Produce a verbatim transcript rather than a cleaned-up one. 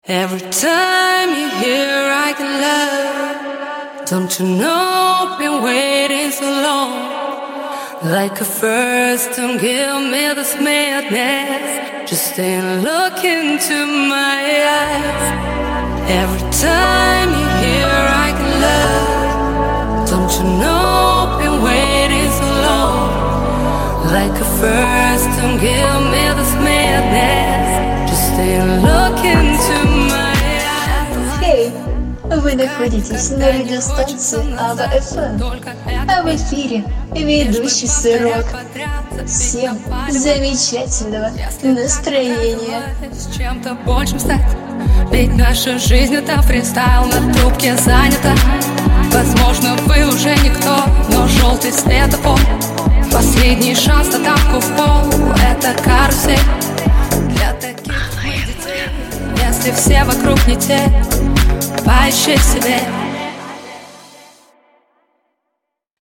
Every time you hear I can love, don't you know I've been waiting so long. Like a first, don't give me this madness. Just stay and look into my eyes. Every time you hear I can love, don't you know I've been waiting so long. Like a first, don't give me this madness. Just stay and look into my eyes. Эй, вы находитесь на радиостанции Ава эф эм, а в эфире ведущий Сырок. Всем замечательного настроения. С чем-то большим стать. Ведь наша жизнь это фристайл, на трубке занята. Возможно, вы уже никто, но желтый светофор. Последний шанс на тапку в пол. Это карусель для таких детей. Если все вокруг не те, поищи в себе